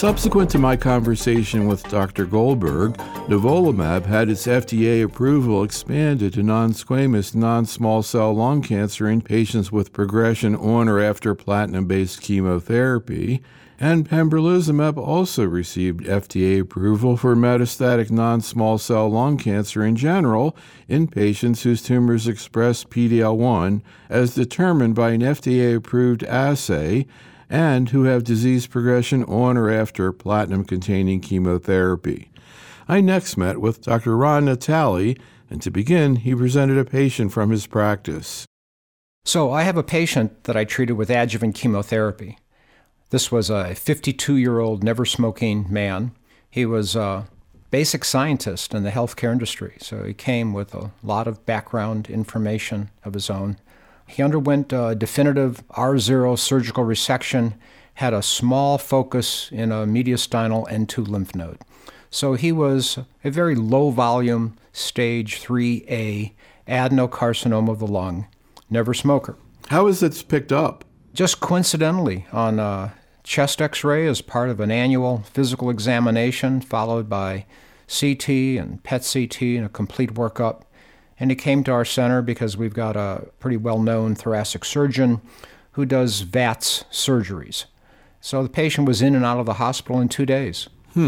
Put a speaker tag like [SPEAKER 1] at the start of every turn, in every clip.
[SPEAKER 1] Subsequent to my conversation with Dr. Goldberg, nivolumab had its FDA approval expanded to non-squamous non-small cell lung cancer in patients with progression on or after platinum-based chemotherapy, and pembrolizumab also received FDA approval for metastatic non-small cell lung cancer in general in patients whose tumors express PD-L1 as determined by an FDA-approved assay and who have disease progression on or after platinum-containing chemotherapy. I next met with Dr. Ron Natale, and to begin, he presented a patient from his practice.
[SPEAKER 2] So I have a patient that I treated with adjuvant chemotherapy. This was a 52-year-old, never-smoking man. He was a basic scientist in the healthcare industry, so he came with a lot of background information of his own. He underwent a definitive R0 surgical resection, had a small focus in a mediastinal N2 lymph node. So he was a very low-volume, stage 3A adenocarcinoma of the lung, never smoker.
[SPEAKER 1] How is it picked up?
[SPEAKER 2] Just coincidentally on a chest X-ray as part of an annual physical examination, followed by CT and PET-CT and a complete workup. And he came to our center because we've got a pretty well-known thoracic surgeon who does VATS surgeries. So the patient was in and out of the hospital in 2 days.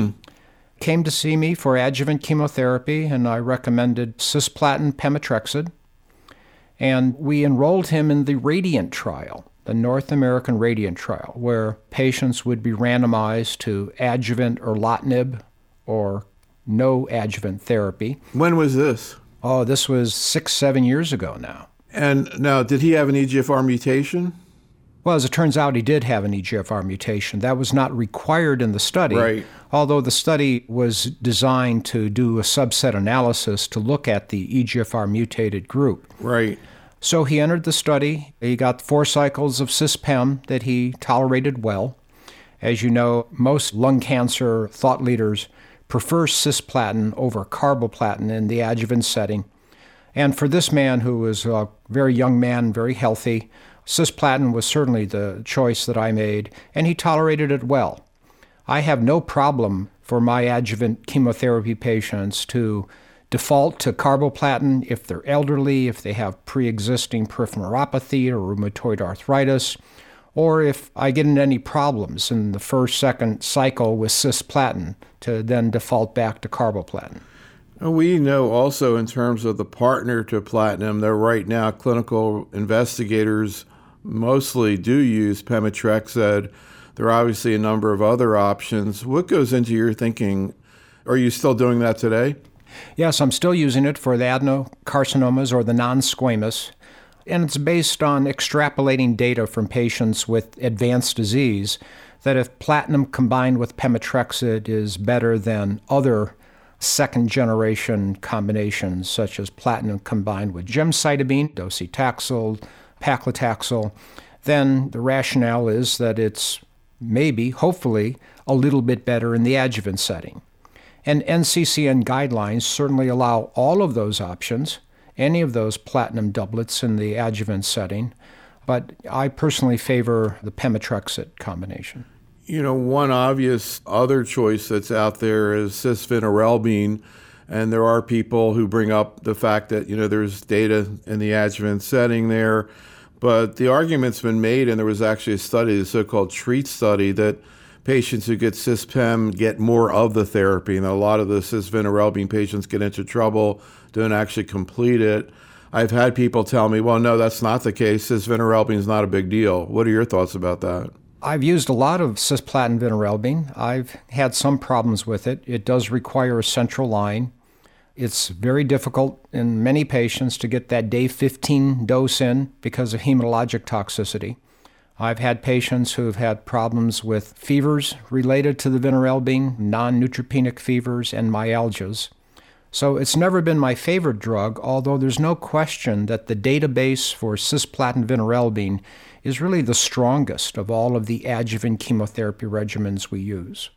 [SPEAKER 2] Came to see me for adjuvant chemotherapy, and I recommended cisplatin pemetrexed. And we enrolled him in the RADIANT trial, the North American RADIANT trial, where patients would be randomized to adjuvant erlotinib or no adjuvant therapy.
[SPEAKER 1] When was this?
[SPEAKER 2] Oh, this was 6-7 years ago now.
[SPEAKER 1] And now, did he have an EGFR mutation?
[SPEAKER 2] Well, as it turns out, he did have an EGFR mutation. That was not required in the study,
[SPEAKER 1] right,
[SPEAKER 2] although the study was designed to do a subset analysis to look at the EGFR mutated group.
[SPEAKER 1] Right.
[SPEAKER 2] So he entered the study. He got 4 cycles of cispem that he tolerated well. As you know, most lung cancer thought leaders prefer cisplatin over carboplatin in the adjuvant setting. And for this man, who was a very young man, very healthy, cisplatin was certainly the choice that I made, and he tolerated it well. I have no problem for my adjuvant chemotherapy patients to default to carboplatin if they're elderly, if they have pre-existing peripheral neuropathy or rheumatoid arthritis, or if I get into any problems in the first, second cycle with cisplatin, to then default back to carboplatin.
[SPEAKER 1] We know also in terms of the partner to platinum that right now clinical investigators mostly do use pemetrexed. There are obviously a number of other options. What goes into your thinking? Are you still doing that today?
[SPEAKER 2] Yes, I'm still using it for the adenocarcinomas or the non-squamous. And it's based on extrapolating data from patients with advanced disease that if platinum combined with pemetrexed is better than other second-generation combinations, such as platinum combined with gemcitabine, docetaxel, paclitaxel, then the rationale is that it's maybe, hopefully, a little bit better in the adjuvant setting. And NCCN guidelines certainly allow all of those options, any of those platinum doublets in the adjuvant setting, but I personally favor the pemetrexed combination.
[SPEAKER 1] You know, one obvious other choice that's out there is cisvinorelbine, and there are people who bring up the fact that, you know, there's data in the adjuvant setting there, but the argument's been made, and there was actually a study, the so-called TREAT study, that patients who get cispem get more of the therapy, and a lot of the cisvinorelbine patients get into trouble, don't actually complete it. I've had people tell me, well, no, that's not the case. Cisvinorelbine is not a big deal. What are your thoughts about that?
[SPEAKER 2] I've used a lot of cisplatin vinorelbine. I've had some problems with it. It does require a central line. It's very difficult in many patients to get that day 15 dose in because of hematologic toxicity. I've had patients who've had problems with fevers related to the vinorelbine, non-neutropenic fevers, and myalgias. So it's never been my favorite drug, although there's no question that the database for cisplatin vinorelbine is really the strongest of all of the adjuvant chemotherapy regimens we use.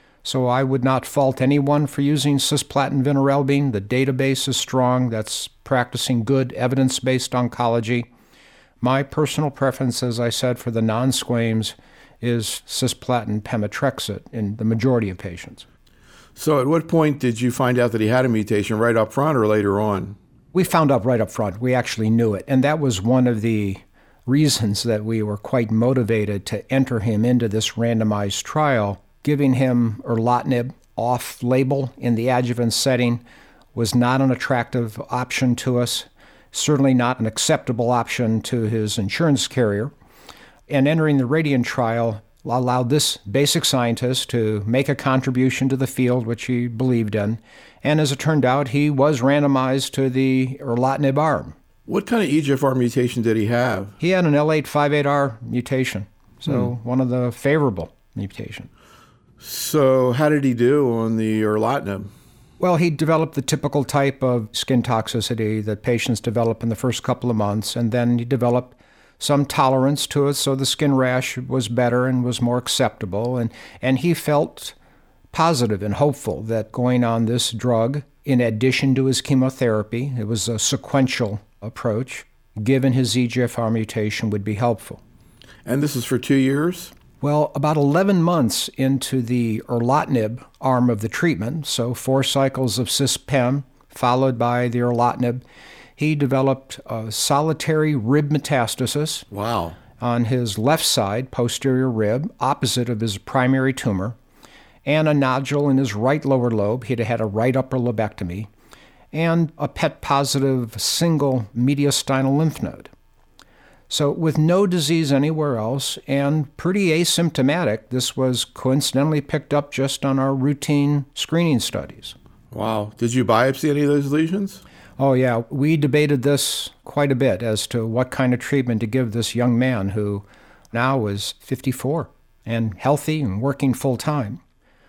[SPEAKER 2] So I would not fault anyone for using cisplatin vinorelbine. The database is strong. That's practicing good evidence-based oncology. My personal preference, as I said, for the non-squames is cisplatin pemetrexed in the majority of patients.
[SPEAKER 1] So at what point did you find out that he had a mutation, right up front or later on?
[SPEAKER 2] We found out right up front. We actually knew it. And that was one of the reasons that we were quite motivated to enter him into this randomized trial. Giving him erlotinib off-label in the adjuvant setting was not an attractive option to us, certainly not an acceptable option to his insurance carrier. And entering the RADIANT trial allowed this basic scientist to make a contribution to the field, which he believed in. And as it turned out, he was randomized to the erlotinib arm.
[SPEAKER 1] What kind of EGFR mutation did he have?
[SPEAKER 2] He had an L858R mutation, so one of the favorable mutations.
[SPEAKER 1] So how did he do on the erlotinib?
[SPEAKER 2] Well, he developed the typical type of skin toxicity that patients develop in the first couple of months, and then he developed some tolerance to it, so the skin rash was better and was more acceptable. And he felt positive and hopeful that going on this drug, in addition to his chemotherapy, it was a sequential approach, given his EGFR mutation, would be helpful.
[SPEAKER 1] And this is for 2 years?
[SPEAKER 2] Well, about 11 months into the erlotinib arm of the treatment, so 4 cycles of cis-pem followed by the erlotinib, he developed a solitary rib metastasis.
[SPEAKER 1] Wow.
[SPEAKER 2] On his left side, posterior rib, opposite of his primary tumor, and a nodule in his right lower lobe. He'd had a right upper lobectomy, and a PET-positive single mediastinal lymph node. So with no disease anywhere else and pretty asymptomatic, this was coincidentally picked up just on our routine screening studies.
[SPEAKER 1] Wow. Did you biopsy any of those lesions?
[SPEAKER 2] Oh, yeah. We debated this quite a bit as to what kind of treatment to give this young man who now is 54 and healthy and working full-time.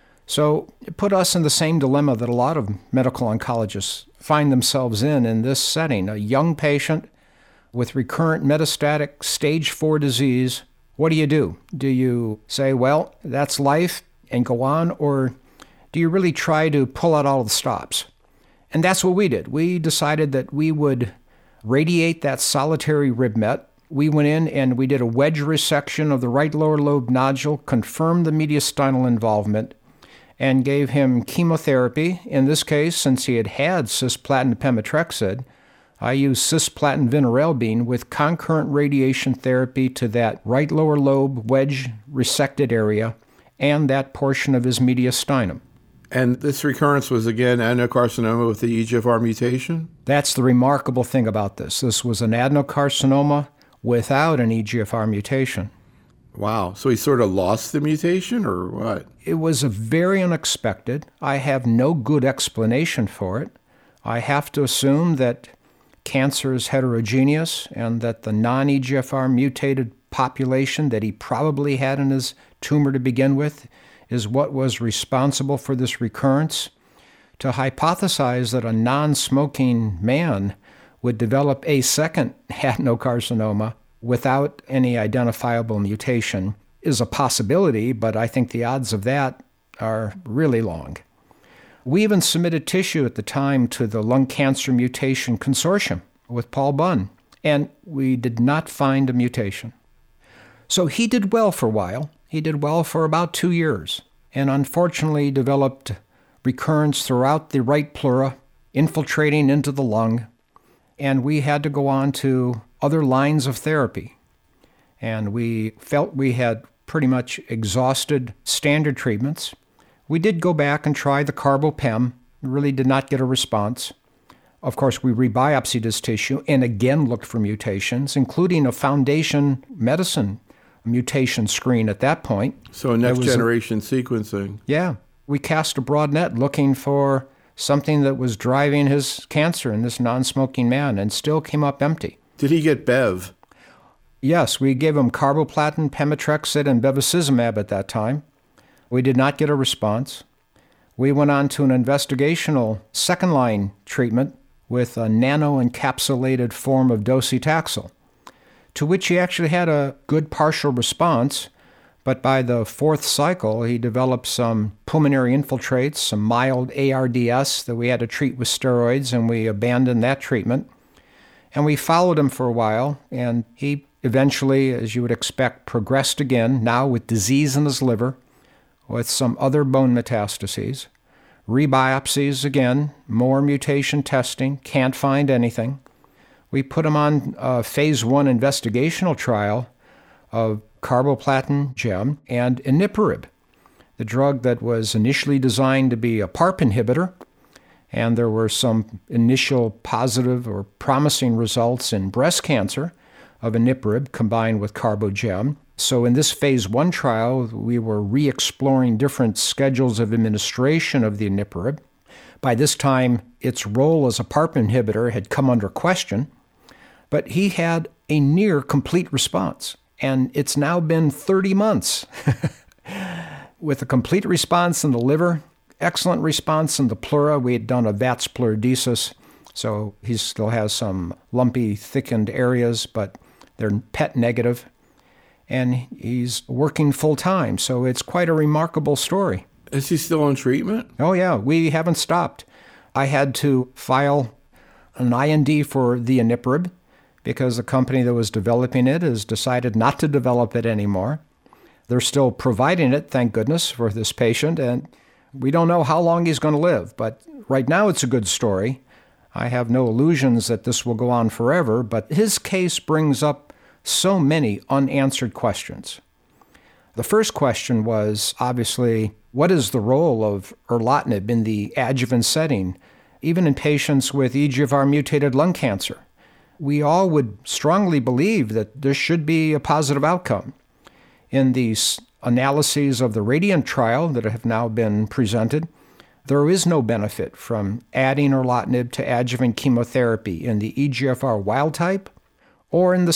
[SPEAKER 2] So it put us in the same dilemma that a lot of medical oncologists find themselves in this setting. A young patient with recurrent metastatic stage 4 disease. What do? Do you say, well, that's life and go on, or do you really try to pull out all the stops? And that's what we did. We decided that we would radiate that solitary rib met. We went in and we did a wedge resection of the right lower lobe nodule, confirmed the mediastinal involvement, and gave him chemotherapy. In this case, since he had cisplatin pemetrexed, I used cisplatin vinorelbine with concurrent radiation therapy to that right lower lobe wedge resected area and that portion of his mediastinum.
[SPEAKER 1] And this recurrence was, again, adenocarcinoma with the EGFR mutation?
[SPEAKER 2] That's the remarkable thing about this. This was an adenocarcinoma without an EGFR mutation.
[SPEAKER 1] Wow. So he sort of lost the mutation, or what?
[SPEAKER 2] It was very unexpected. I have no good explanation for it. I have to assume that cancer is heterogeneous and that the non-EGFR mutated population that he probably had in his tumor to begin with is what was responsible for this recurrence. To hypothesize that a non-smoking man would develop a second adenocarcinoma without any identifiable mutation is a possibility, but I think the odds of that are really long. We even submitted tissue at the time to the Lung Cancer Mutation Consortium with Paul Bunn, and we did not find a mutation. So he did well for a while. He did well for about 2 years, and unfortunately developed recurrence throughout the right pleura, infiltrating into the lung, and we had to go on to other lines of therapy. And we felt we had pretty much exhausted standard treatments. We did go back and try the carbo-pem, really did not get a response. Of course, we rebiopsied his tissue and again looked for mutations, including a Foundation Medicine mutation screen at that point.
[SPEAKER 1] So next-generation sequencing.
[SPEAKER 2] Yeah. We cast a broad net looking for something that was driving his cancer in this non-smoking man and still came up empty.
[SPEAKER 1] Did he get Bev?
[SPEAKER 2] Yes, we gave him carboplatin, pemetrexed, and bevacizumab at that time. We did not get a response. We went on to an investigational second-line treatment with a nano-encapsulated form of docetaxel, to which he actually had a good partial response, but by the 4th cycle, he developed some pulmonary infiltrates, some mild ARDS that we had to treat with steroids, and we abandoned that treatment. And we followed him for a while, and he eventually, as you would expect, progressed again, now with disease in his liver, with some other bone metastases. Rebiopsies again, more mutation testing, can't find anything. We put him on a phase 1 investigational trial of carboplatin gem and iniparib, the drug that was initially designed to be a PARP inhibitor, and there were some initial positive or promising results in breast cancer of iniparib combined with carbogem. So in this phase 1 trial, we were re-exploring different schedules of administration of the iniparib. By this time, its role as a PARP inhibitor had come under question, but he had a near complete response, and it's now been 30 months with a complete response in the liver, excellent response in the pleura. We had done a VATS pleurodesis, so he still has some lumpy, thickened areas, but they're PET negative. And he's working full-time, so it's quite a remarkable story.
[SPEAKER 1] Is he still on treatment?
[SPEAKER 2] Oh, yeah. We haven't stopped. I had to file an IND for the iniparib because the company that was developing it has decided not to develop it anymore. They're still providing it, thank goodness, for this patient, and we don't know how long he's going to live. But right now it's a good story. I have no illusions that this will go on forever, but his case brings up so many unanswered questions. The first question was, obviously, what is the role of erlotinib in the adjuvant setting, even in patients with EGFR-mutated lung cancer? We all would strongly believe that there should be a positive outcome. In these analyses of the RADIANT trial that have now been presented, there is no benefit from adding erlotinib to adjuvant chemotherapy in the EGFR wild type or in the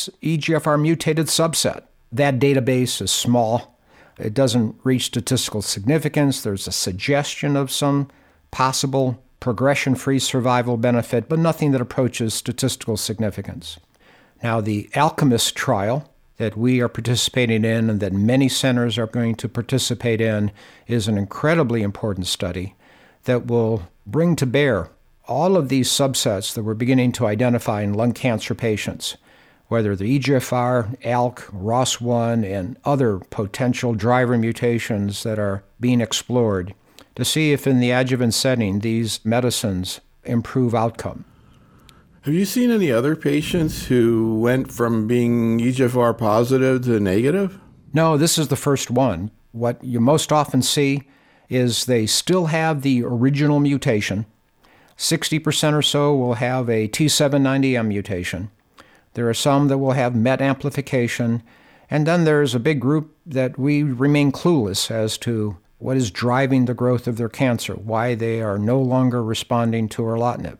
[SPEAKER 2] EGFR mutated subset. That database is small. It doesn't reach statistical significance. There's a suggestion of some possible progression-free survival benefit, but nothing that approaches statistical significance. Now, the ALCHEMIST trial that we are participating in and that many centers are going to participate in is an incredibly important study that will bring to bear all of these subsets that we're beginning to identify in lung cancer patients, whether the EGFR, ALK, ROS1, and other potential driver mutations that are being explored, to see if in the adjuvant setting these medicines improve outcome.
[SPEAKER 1] Have you seen any other patients who went from being EGFR positive to negative?
[SPEAKER 2] No, this is the first one. What you most often see is they still have the original mutation. 60% or so will have a T790M mutation. There are some that will have MET amplification. And then there's a big group that we remain clueless as to what is driving the growth of their cancer, why they are no longer responding to erlotinib.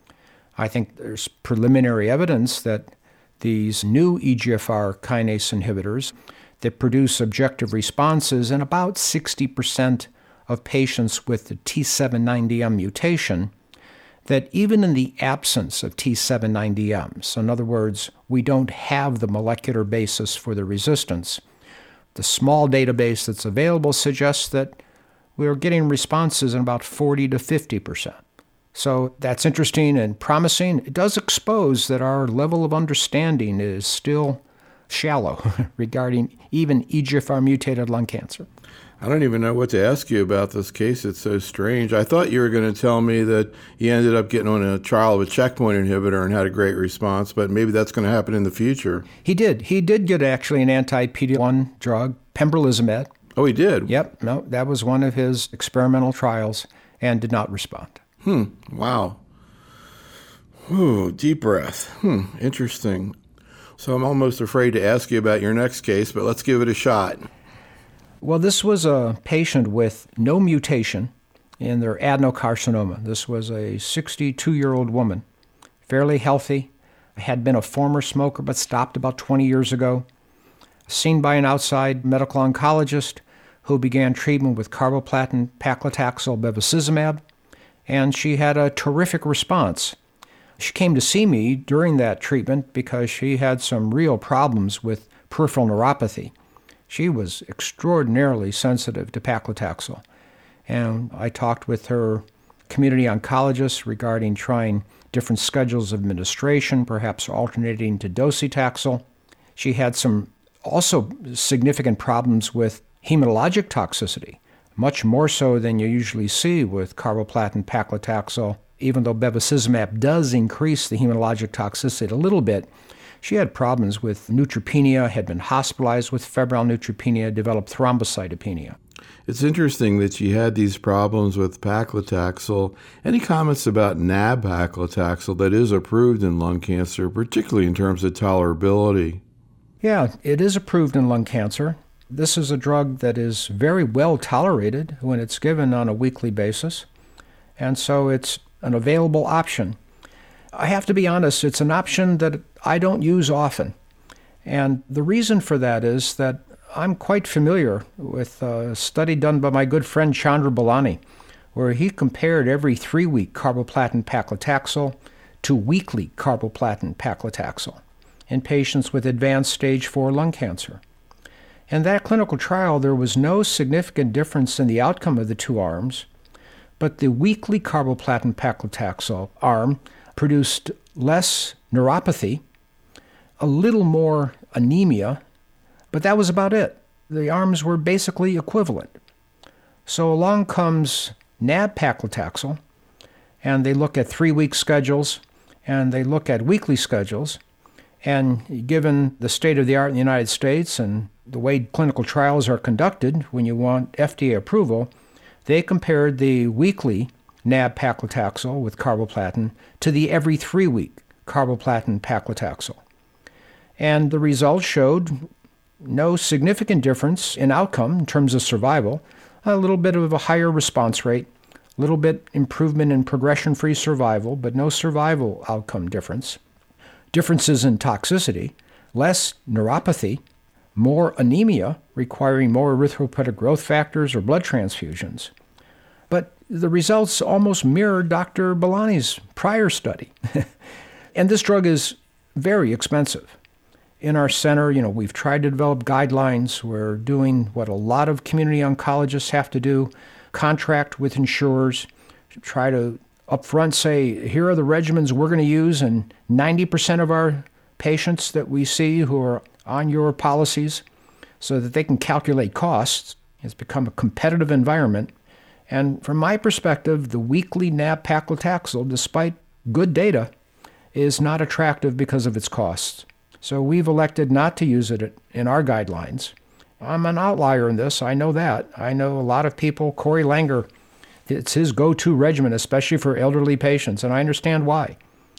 [SPEAKER 2] I think there's preliminary evidence that these new EGFR kinase inhibitors that produce objective responses in about 60% of patients with the T790M mutation, that even in the absence of T790M, so in other words, we don't have the molecular basis for the resistance, the small database that's available suggests that we're getting responses in about 40 to 50%. So that's interesting and promising. It does expose that our level of understanding is still shallow regarding even EGFR-mutated lung cancer.
[SPEAKER 1] I don't even know what to ask you about this case. It's so strange. I thought you were going to tell me that he ended up getting on a trial of a checkpoint inhibitor and had a great response, but maybe that's going to happen in the future.
[SPEAKER 2] He did. He did get actually an anti-PD-1 drug, pembrolizumab.
[SPEAKER 1] Oh, he did?
[SPEAKER 2] Yep. No, that was one of his experimental trials and did not respond.
[SPEAKER 1] Wow. Ooh, deep breath. Interesting. So I'm almost afraid to ask you about your next case, but let's give it a shot.
[SPEAKER 2] Well, this was a patient with no mutation in their adenocarcinoma. This was a 62-year-old woman, fairly healthy, had been a former smoker but stopped about 20 years ago, seen by an outside medical oncologist who began treatment with carboplatin, paclitaxel, bevacizumab, and she had a terrific response. She came to see me during that treatment because she had some real problems with peripheral neuropathy. She was extraordinarily sensitive to paclitaxel. And I talked with her community oncologist regarding trying different schedules of administration, perhaps alternating to docetaxel. She had some also significant problems with hematologic toxicity, much more so than you usually see with carboplatin paclitaxel. Even though bevacizumab does increase the hematologic toxicity a little bit, she had problems with neutropenia, had been hospitalized with febrile neutropenia, developed thrombocytopenia.
[SPEAKER 1] It's interesting that she had these problems with paclitaxel. Any comments about nab-paclitaxel that is approved in lung cancer, particularly in terms of tolerability?
[SPEAKER 2] Yeah, it is approved in lung cancer. This is a drug that is very well tolerated when it's given on a weekly basis, and so it's an available option. I have to be honest, it's an option that I don't use often. And the reason for that is that I'm quite familiar with a study done by my good friend Chandra Balani, where he compared every 3-week carboplatin paclitaxel to weekly carboplatin paclitaxel in patients with advanced stage 4 lung cancer. In that clinical trial, there was no significant difference in the outcome of the two arms, but the weekly carboplatin paclitaxel arm produced less neuropathy, a little more anemia, but that was about it. The arms were basically equivalent. So along comes nab-paclitaxel, and they look at 3-week schedules, and they look at weekly schedules, and given the state of the art in the United States and the way clinical trials are conducted when you want FDA approval, they compared the weekly nab-paclitaxel with carboplatin to the every 3-week carboplatin paclitaxel. And the results showed no significant difference in outcome in terms of survival, a little bit of a higher response rate, a little bit improvement in progression-free survival, but no survival outcome difference. Differences in toxicity, less neuropathy, more anemia requiring more erythropoietic growth factors or blood transfusions. But the results almost mirrored Dr. Balani's prior study. And this drug is very expensive. In our center, we've tried to develop guidelines. We're doing what a lot of community oncologists have to do, contract with insurers, try to upfront say, here are the regimens we're going to use, and 90% of our patients that we see who are on your policies so that they can calculate costs. It's become a competitive environment. And from my perspective, the weekly nab-paclitaxel, despite good data, is not attractive because of its costs. So we've elected not to use it in our guidelines. I'm an outlier in this. I know that. I know a lot of people. Corey Langer, it's his go-to regimen, especially for elderly patients, and I understand why.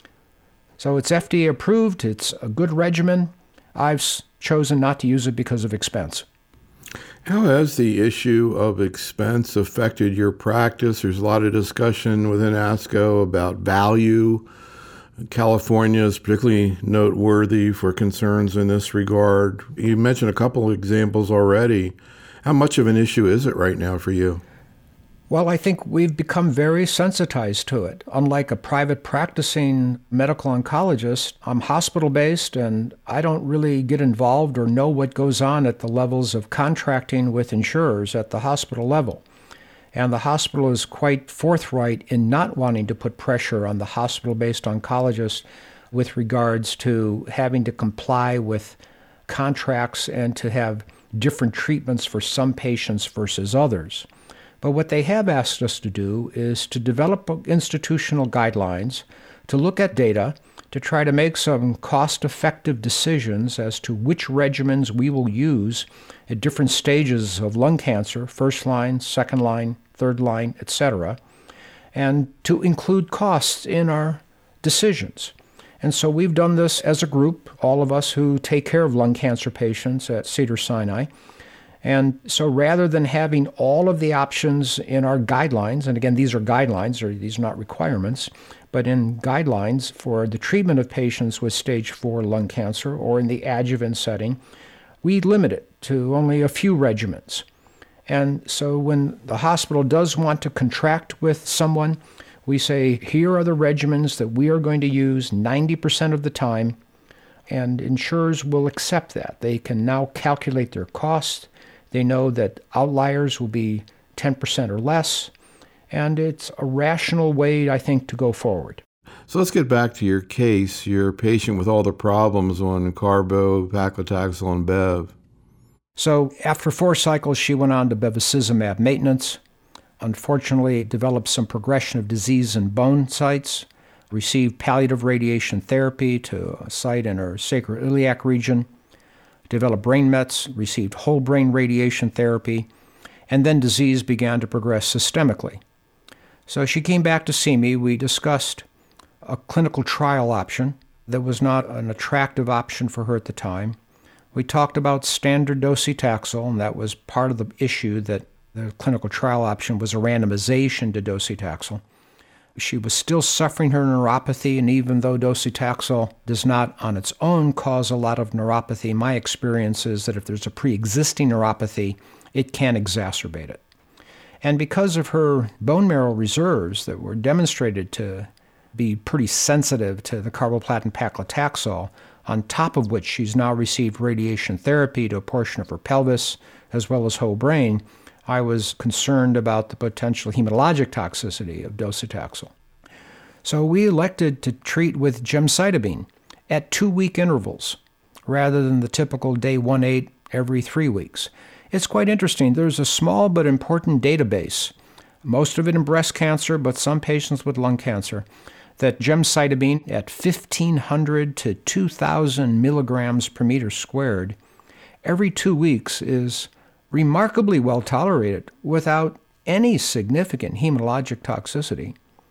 [SPEAKER 2] So it's FDA approved. It's a good regimen. I've chosen not to use it because of expense.
[SPEAKER 1] How has the issue of expense affected your practice? There's a lot of discussion within ASCO about value. California is particularly noteworthy for concerns in this regard. You mentioned a couple of examples already. How much of an issue is it right now for you?
[SPEAKER 2] Well, I think we've become very sensitized to it. Unlike a private practicing medical oncologist, I'm hospital-based, and I don't really get involved or know what goes on at the levels of contracting with insurers at the hospital level. And the hospital is quite forthright in not wanting to put pressure on the hospital-based oncologist with regards to having to comply with contracts and to have different treatments for some patients versus others. But what they have asked us to do is to develop institutional guidelines, to look at data, to try to make some cost-effective decisions as to which regimens we will use at different stages of lung cancer, first line, second line, third line, etc., and to include costs in our decisions. And so we've done this as a group, all of us who take care of lung cancer patients at Cedars-Sinai. And so rather than having all of the options in our guidelines, and again, these are guidelines, or these are not requirements, but in guidelines for the treatment of patients with stage 4 lung cancer or in the adjuvant setting, we limit it to only a few regimens. And so when the hospital does want to contract with someone, we say, here are the regimens that we are going to use 90% of the time, and insurers will accept that. They can now calculate their costs. They know that outliers will be 10% or less, and it's a rational way, I think, to go forward.
[SPEAKER 1] So let's get back to your case, your patient with all the problems on carbo, paclitaxel, and Bev.
[SPEAKER 2] So after 4 cycles, she went on to bevacizumab maintenance. Unfortunately, developed some progression of disease in bone sites, received palliative radiation therapy to a site in her sacroiliac region, developed brain mets, received whole brain radiation therapy, and then disease began to progress systemically. So she came back to see me. We discussed a clinical trial option that was not an attractive option for her at the time. We talked about standard docetaxel, and that was part of the issue, that the clinical trial option was a randomization to docetaxel. She was still suffering her neuropathy, and even though docetaxel does not on its own cause a lot of neuropathy, my experience is that if there's a pre-existing neuropathy, it can exacerbate it. And because of her bone marrow reserves that were demonstrated to be pretty sensitive to the carboplatin paclitaxel, on top of which she's now received radiation therapy to a portion of her pelvis as well as whole brain, I was concerned about the potential hematologic toxicity of docetaxel. So we elected to treat with gemcitabine at 2-week intervals rather than the typical day 1/8 every 3 weeks. It's quite interesting. There's a small but important database, most of it in breast cancer, but some patients with lung cancer, that gemcitabine at 1,500 to 2,000 milligrams per meter squared every 2 weeks is remarkably well tolerated without any significant hematologic toxicity.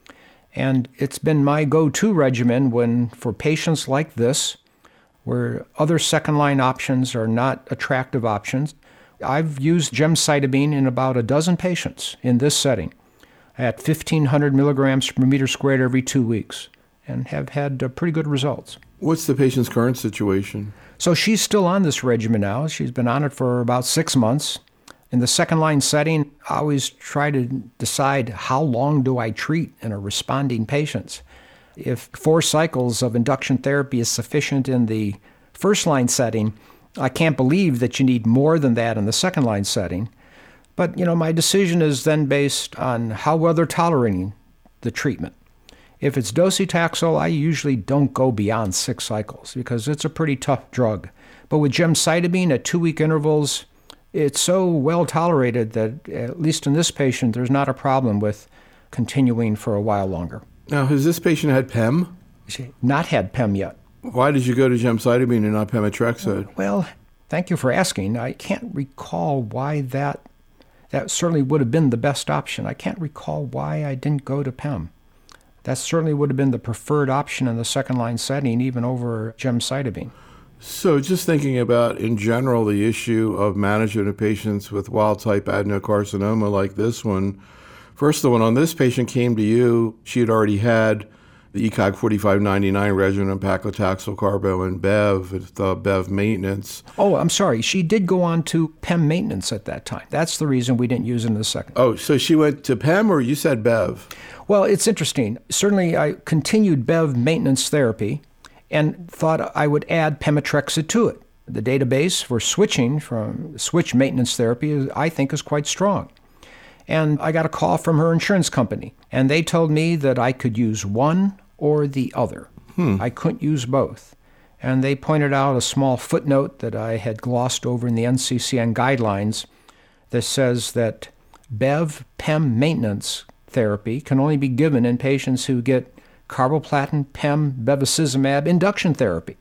[SPEAKER 2] And it's been my go-to regimen when, for patients like this, where other second-line options are not attractive options. I've used gemcitabine in about a dozen patients in this setting at 1,500 milligrams per meter squared every 2 weeks and have had pretty good results.
[SPEAKER 1] What's the patient's current situation?
[SPEAKER 2] So she's still on this regimen now. She's been on it for about 6 months. In the second-line setting, I always try to decide how long do I treat in a responding patient. If 4 cycles of induction therapy is sufficient in the first-line setting, I can't believe that you need more than that in the second-line setting. But, my decision is then based on how well they're tolerating the treatment. If it's docetaxel, I usually don't go beyond 6 cycles because it's a pretty tough drug. But with gemcitabine at 2-week intervals, it's so well tolerated that, at least in this patient, there's not a problem with continuing for a while longer.
[SPEAKER 1] Now, has this patient had PEM?
[SPEAKER 2] She not had PEM yet.
[SPEAKER 1] Why did you go to gemcitabine and not pemetrexed?
[SPEAKER 2] Well, thank you for asking. I can't recall why that certainly would have been the best option. I can't recall why I didn't go to PEM. That certainly would have been the preferred option in the second-line setting, even over gemcitabine.
[SPEAKER 1] So just thinking about, in general, the issue of management of patients with wild-type adenocarcinoma like this one, first, the one on this patient came to you. She had already had the ECOG 4599 regimen of paclitaxel, carbo, and Bev, the Bev maintenance.
[SPEAKER 2] Oh, I'm sorry. She did go on to PEM maintenance at that time. That's the reason we didn't use it in the second.
[SPEAKER 1] Oh, so she went to PEM, or you said Bev?
[SPEAKER 2] Well, it's interesting. Certainly, I continued Bev maintenance therapy and thought I would add pemetrexed to it. The database for switch maintenance therapy, I think, is quite strong. And I got a call from her insurance company, and they told me that I could use one or the other. I couldn't use both. And they pointed out a small footnote that I had glossed over in the NCCN guidelines that says that Bev-PEM maintenance therapy can only be given in patients who get carboplatin, PEM, bevacizumab induction therapy.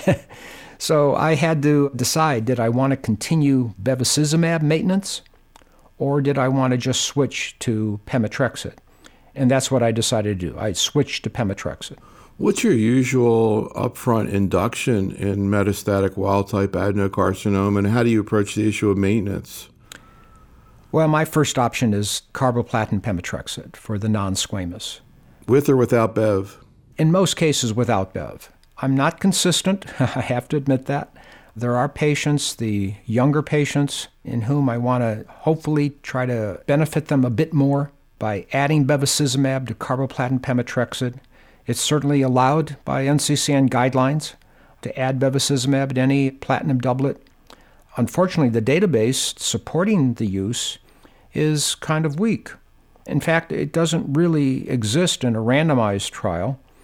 [SPEAKER 2] So I had to decide, did I want to continue bevacizumab maintenance, or did I want to just switch to pemetrexed? And that's what I decided to do. I switched to pemetrexed.
[SPEAKER 1] What's your usual upfront induction in metastatic wild-type adenocarcinoma, and how do you approach the issue of maintenance?
[SPEAKER 2] Well, my first option is carboplatin pemetrexed for the non-squamous.
[SPEAKER 1] With or without Bev?
[SPEAKER 2] In most cases, without Bev. I'm not consistent, I have to admit that. There are patients, the younger patients, in whom I want to hopefully try to benefit them a bit more by adding bevacizumab to carboplatin pemetrexed. It's certainly allowed by NCCN guidelines to add bevacizumab to any platinum doublet. Unfortunately, the database supporting the use is kind of weak. In fact, it doesn't really exist in a randomized trial.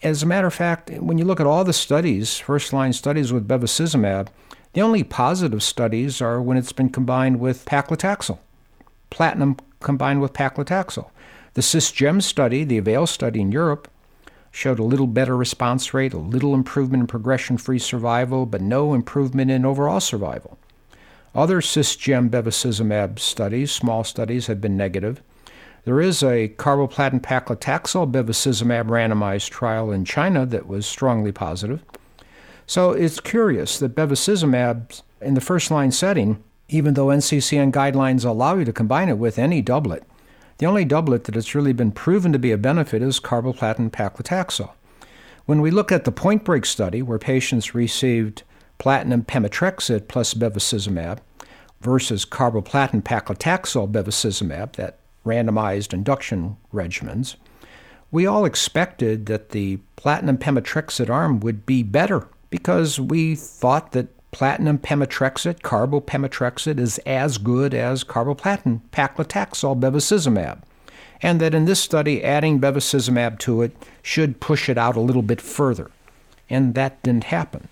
[SPEAKER 2] As a matter of fact, when you look at all the studies, first-line studies with bevacizumab, the only positive studies are when it's been combined with paclitaxel, platinum combined with paclitaxel. The CISGEM study, the AVAIL study in Europe, showed a little better response rate, a little improvement in progression-free survival, but no improvement in overall survival. Other CISGEM bevacizumab studies, small studies, have been negative. There is a carboplatin paclitaxel bevacizumab randomized trial in China that was strongly positive. So it's curious that bevacizumab in the first-line setting, even though NCCN guidelines allow you to combine it with any doublet, the only doublet that it's really been proven to be a benefit is carboplatin paclitaxel. When we look at the Point Break study, where patients received platinum pemetrexed plus bevacizumab versus carboplatin paclitaxel bevacizumab, that randomized induction regimens, we all expected that the platinum pemetrexed arm would be better because we thought that platinum pemetrexed, carbopemetrexed, is as good as carboplatin paclitaxel bevacizumab, and that in this study, adding bevacizumab to it should push it out a little bit further. And that didn't happen.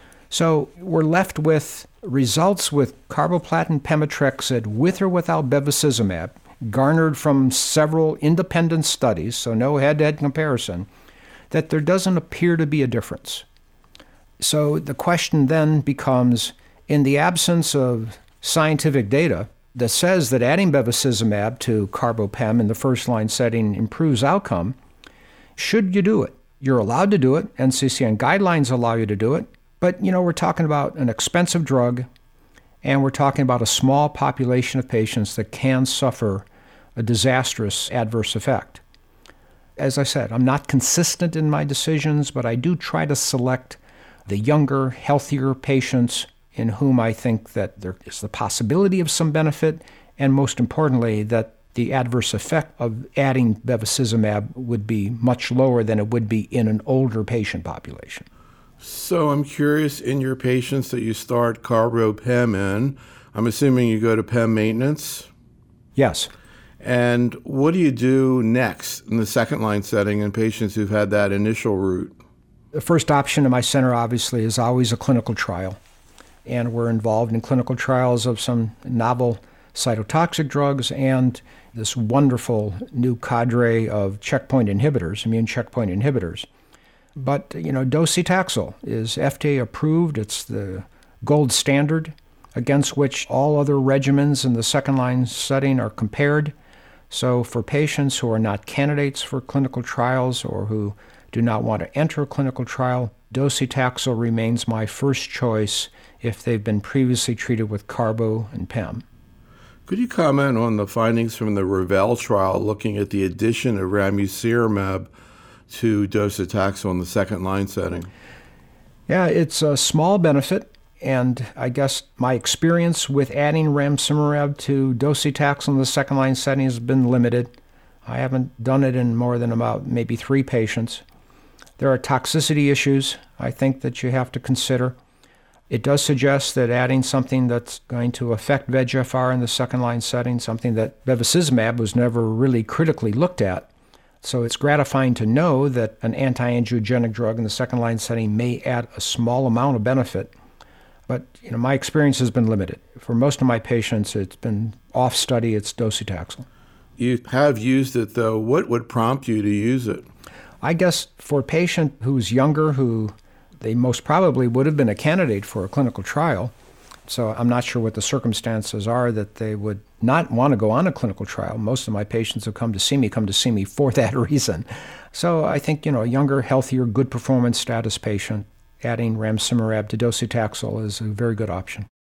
[SPEAKER 2] So we're left with results with carboplatin pemetrexed with or without bevacizumab, garnered from several independent studies, so no head-to-head comparison, that there doesn't appear to be a difference. So the question then becomes, in the absence of scientific data that says that adding bevacizumab to carbopem in the first-line setting improves outcome, should you do it? You're allowed to do it. NCCN guidelines allow you to do it. But, we're talking about an expensive drug, and we're talking about a small population of patients that can suffer a disastrous adverse effect. As I said, I'm not consistent in my decisions, but I do try to select the younger, healthier patients in whom I think that there is the possibility of some benefit, and most importantly, that the adverse effect of adding bevacizumab would be much lower than it would be in an older patient population.
[SPEAKER 1] So I'm curious, in your patients that you start carbopem in, I'm assuming you go to PEM maintenance?
[SPEAKER 2] Yes.
[SPEAKER 1] And what do you do next in the second-line setting in patients who've had that initial route?
[SPEAKER 2] The first option in my center, obviously, is always a clinical trial. And we're involved in clinical trials of some novel cytotoxic drugs and this wonderful new cadre of checkpoint inhibitors, immune checkpoint inhibitors. But, docetaxel is FDA approved. It's the gold standard against which all other regimens in the second-line setting are compared. So for patients who are not candidates for clinical trials or who do not want to enter a clinical trial, docetaxel remains my first choice if they've been previously treated with carbo and PEM.
[SPEAKER 1] Could you comment on the findings from the REVEL trial looking at the addition of ramucirumab to docetaxel in the second-line setting?
[SPEAKER 2] Yeah, it's a small benefit, and I guess my experience with adding ramucirumab to docetaxel in the second-line setting has been limited. I haven't done it in more than about maybe 3 patients. There are toxicity issues, I think, that you have to consider. It does suggest that adding something that's going to affect VEGFR in the second-line setting, something that bevacizumab was never really critically looked at. So it's gratifying to know that an anti-angiogenic drug in the second-line setting may add a small amount of benefit. But my experience has been limited. For most of my patients, it's been off-study, it's docetaxel.
[SPEAKER 1] You have used it, though. What would prompt you to use it?
[SPEAKER 2] I guess for a patient who's younger, who they most probably would have been a candidate for a clinical trial, so I'm not sure what the circumstances are that they would not want to go on a clinical trial. Most of my patients who come to see me for that reason. So I think, a younger, healthier, good performance status patient, adding ramucirumab to docetaxel is a very good option.